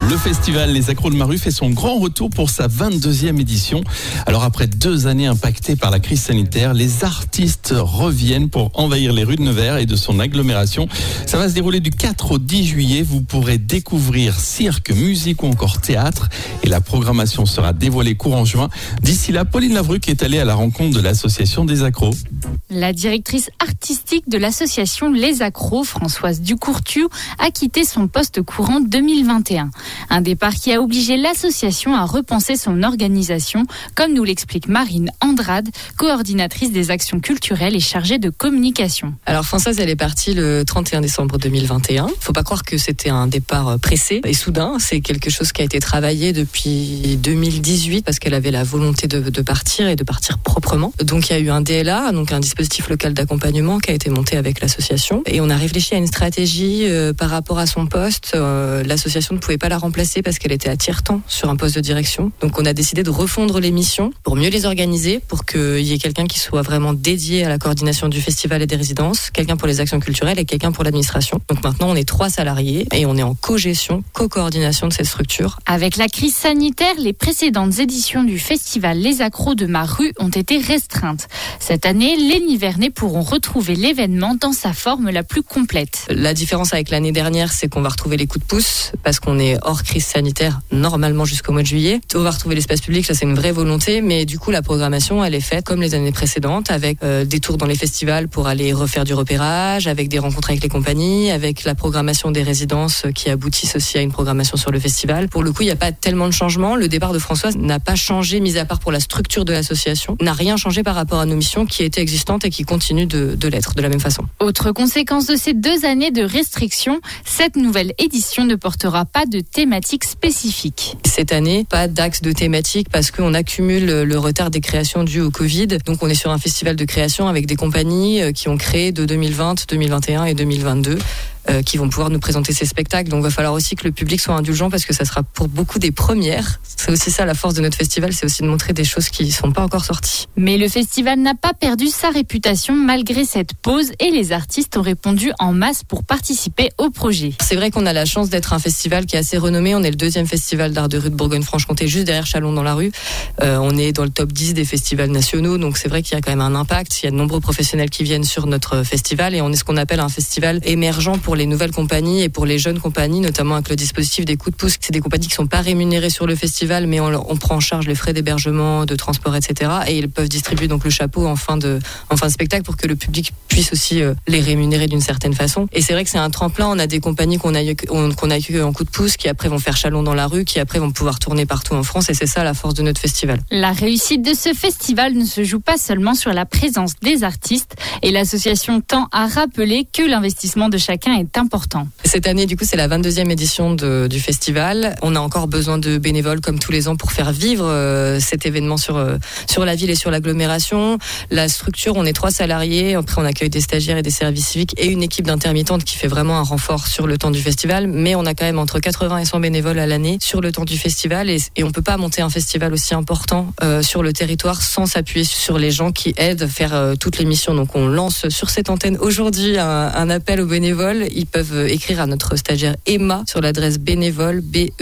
Le festival Les Accros de Maru fait son grand retour pour sa 22e édition. Alors après 2 années impactées par la crise sanitaire, les artistes reviennent pour envahir les rues de Nevers et de son agglomération. Ça va se dérouler du 4 au 10 juillet. Vous pourrez découvrir cirque, musique ou encore théâtre. Et la programmation sera dévoilée courant juin. D'ici là, Pauline Lavruc est allée à la rencontre de l'association des Accros. La directrice artistique de l'association Les Accros, Françoise Ducourtu, a quitté son poste courant 2021. Un départ qui a obligé l'association à repenser son organisation, comme nous l'explique Marine Andrade, coordinatrice des actions culturelles et chargée de communication. Alors Françoise, elle est partie le 31 décembre 2021. Faut pas croire que c'était un départ pressé et soudain. C'est quelque chose qui a été travaillé depuis 2018 parce qu'elle avait la volonté de partir et de partir proprement. Donc il y a eu un DLA, donc un dispositif local d'accompagnement qui a été monté avec l'association et on a réfléchi à une stratégie par rapport à son poste. L'association ne pouvait pas la remplacer parce qu'elle était à tiers-temps sur un poste de direction. Donc on a décidé de refondre les missions pour mieux les organiser, pour qu'il y ait quelqu'un qui soit vraiment dédié à la coordination du festival et des résidences, quelqu'un pour les actions culturelles et quelqu'un pour l'administration. Donc maintenant on est 3 salariés et on est en co-gestion, co-coordination de cette structure. Avec la crise sanitaire, les précédentes éditions du festival Les Accros de Maru ont été restreintes. Cette année, les Nivernais pourront retrouver l'événement dans sa forme la plus complète. La différence avec l'année dernière, c'est qu'on va retrouver les coups de pouce parce qu'on est hors crise sanitaire normalement jusqu'au mois de juillet. On va retrouver l'espace public, ça c'est une vraie volonté, mais du coup la programmation elle est faite comme les années précédentes avec des tours dans les festivals pour aller refaire du repérage, avec des rencontres avec les compagnies, avec la programmation des résidences qui aboutissent aussi à une programmation sur le festival. Pour le coup, il n'y a pas tellement de changements. Le départ de Françoise n'a pas changé, mis à part pour la structure de l'association, n'a rien changé par rapport à nos missions qui étaient existantes et qui continuent de l'être de la même façon. Autre conséquence de ces 2 années de restrictions, cette nouvelle édition ne portera pas de thématique spécifique. Cette année, pas d'axe de thématique parce qu'on accumule le retard des créations dues au Covid. Donc on est sur un festival de création avec des compagnies qui ont créé de 2020, 2021 et 2022. Qui vont pouvoir nous présenter ces spectacles. Donc il va falloir aussi que le public soit indulgent parce que ça sera pour beaucoup des premières. C'est aussi ça la force de notre festival, c'est aussi de montrer des choses qui ne sont pas encore sorties. Mais le festival n'a pas perdu sa réputation malgré cette pause et les artistes ont répondu en masse pour participer au projet. C'est vrai qu'on a la chance d'être un festival qui est assez renommé. On est le 2e festival d'art de rue de Bourgogne-Franche-Comté, juste derrière Chalon dans la rue. On est dans le top 10 des festivals nationaux, donc c'est vrai qu'il y a quand même un impact. Il y a de nombreux professionnels qui viennent sur notre festival et on est ce qu'on appelle un festival émergent pour les nouvelles compagnies et pour les jeunes compagnies, notamment avec le dispositif des coups de pouce. C'est des compagnies qui sont pas rémunérées sur le festival, mais on prend en charge les frais d'hébergement, de transport, etc. Et ils peuvent distribuer donc le chapeau en fin de spectacle pour que le public puisse aussi les rémunérer d'une certaine façon. Et c'est vrai que c'est un tremplin. On a des compagnies qu'on a accueillies en coup de pouce, qui après vont faire Chalon dans la rue, qui après vont pouvoir tourner partout en France. Et c'est ça la force de notre festival. La réussite de ce festival ne se joue pas seulement sur la présence des artistes et l'association tend à rappeler que l'investissement de chacun est important. Cette année, du coup, c'est la 22e édition du festival. On a encore besoin de bénévoles comme tous les ans pour faire vivre cet événement sur la ville et sur l'agglomération. La structure, on est 3 salariés. Après, on accueille des stagiaires et des services civiques et une équipe d'intermittentes qui fait vraiment un renfort sur le temps du festival. Mais on a quand même entre 80 et 100 bénévoles à l'année sur le temps du festival et on peut pas monter un festival aussi important sur le territoire sans s'appuyer sur les gens qui aident à faire toutes les missions. Donc, on lance sur cette antenne aujourd'hui un appel aux bénévoles. Ils peuvent écrire à notre stagiaire Emma sur l'adresse bénévole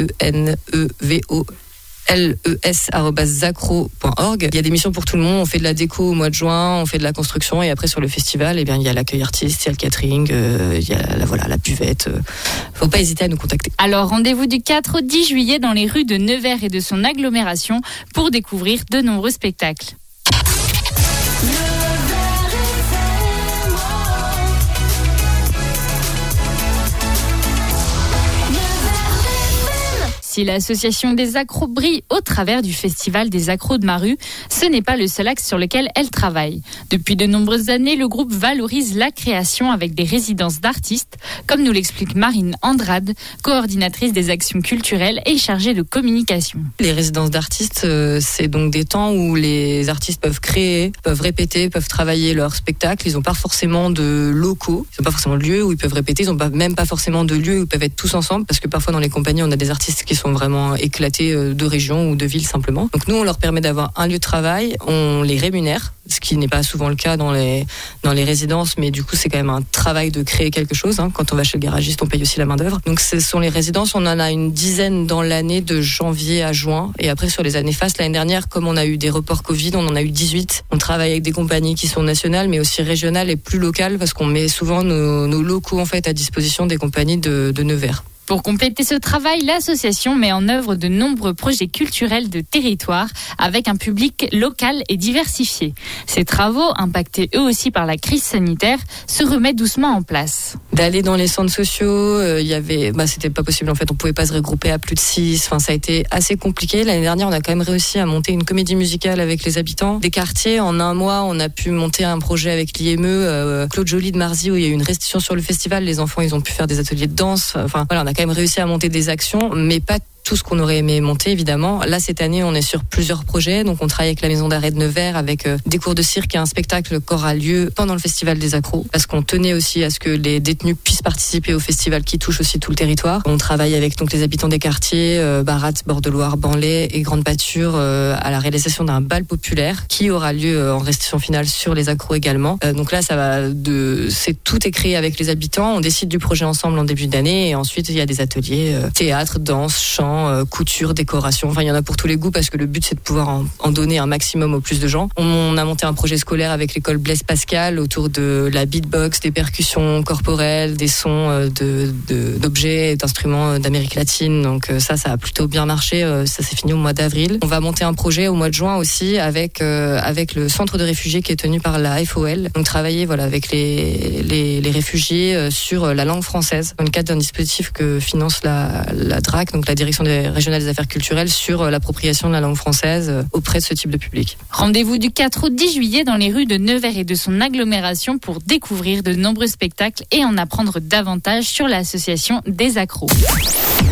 benevoles@zacro.org. Il y a des missions pour tout le monde. On fait de la déco au mois de juin, on fait de la construction et après sur le festival, il y a l'accueil artiste, il y a le catering, il y a la buvette. Faut pas hésiter à nous contacter. Alors rendez-vous du 4 au 10 juillet dans les rues de Nevers et de son agglomération pour découvrir de nombreux spectacles. Si l'association des accros brille au travers du festival des accros de Maru, ce n'est pas le seul axe sur lequel elle travaille. Depuis de nombreuses années, le groupe valorise la création avec des résidences d'artistes, comme nous l'explique Marine Andrade, coordinatrice des actions culturelles et chargée de communication. Les résidences d'artistes, c'est donc des temps où les artistes peuvent créer, peuvent répéter, peuvent travailler leur spectacle. Ils n'ont pas forcément de locaux, ils n'ont pas forcément de lieu où ils peuvent répéter, ils n'ont même pas forcément de lieu où ils peuvent être tous ensemble, parce que parfois dans les compagnies, on a des artistes qui sont sont vraiment éclatés de régions ou de villes simplement. Donc nous, on leur permet d'avoir un lieu de travail, on les rémunère, ce qui n'est pas souvent le cas dans les résidences, mais du coup c'est quand même un travail de créer quelque chose. Quand on va chez le garagiste, on paye aussi la main d'œuvre. Donc ce sont les résidences, on en a une dizaine dans l'année de janvier à juin. Et après sur les années fastes, l'année dernière, comme on a eu des reports Covid, on en a eu 18. On travaille avec des compagnies qui sont nationales, mais aussi régionales et plus locales, parce qu'on met souvent nos locaux en fait à disposition des compagnies de Nevers. Pour compléter ce travail, l'association met en œuvre de nombreux projets culturels de territoire avec un public local et diversifié. Ces travaux, impactés eux aussi par la crise sanitaire, se remettent doucement en place. D'aller dans les centres sociaux, c'était pas possible en fait, on pouvait pas se regrouper à plus de 6, ça a été assez compliqué. L'année dernière, on a quand même réussi à monter une comédie musicale avec les habitants des quartiers. En un mois, on a pu monter un projet avec l'IME, Claude Joly de Marzy, où il y a eu une restitution sur le festival. Les enfants, ils ont pu faire des ateliers de danse. On a quand même réussi à monter des actions, mais pas tout ce qu'on aurait aimé monter, évidemment. Là, cette année, on est sur plusieurs projets. Donc, on travaille avec la Maison d'arrêt de Nevers, avec des cours de cirque et un spectacle qui aura lieu pendant le Festival des Accros, parce qu'on tenait aussi à ce que les détenus puissent participer au festival qui touche aussi tout le territoire. On travaille avec donc les habitants des quartiers, Barat, Bord-de-Loire, Banlay et Grande Pâture, à la réalisation d'un bal populaire qui aura lieu en restitution finale sur les Accros également. Donc là, tout est créé avec les habitants. On décide du projet ensemble en début d'année, et ensuite il y a des ateliers théâtre, danse, chant, couture, décoration, il y en a pour tous les goûts, parce que le but c'est de pouvoir en donner un maximum au plus de gens. On a monté un projet scolaire avec l'école Blaise Pascal autour de la beatbox, des percussions corporelles, des sons d'objets, d'instruments d'Amérique latine. Donc ça a plutôt bien marché. Ça s'est fini au mois d'avril. On va monter un projet au mois de juin aussi avec le centre de réfugiés qui est tenu par la FOL. Donc travailler avec les réfugiés sur la langue française dans le cadre d'un dispositif que finance la DRAC, donc la Direction régionale des affaires culturelles, sur l'appropriation de la langue française auprès de ce type de public. Rendez-vous du 4 au 10 juillet dans les rues de Nevers et de son agglomération pour découvrir de nombreux spectacles et en apprendre davantage sur l'association des Accros.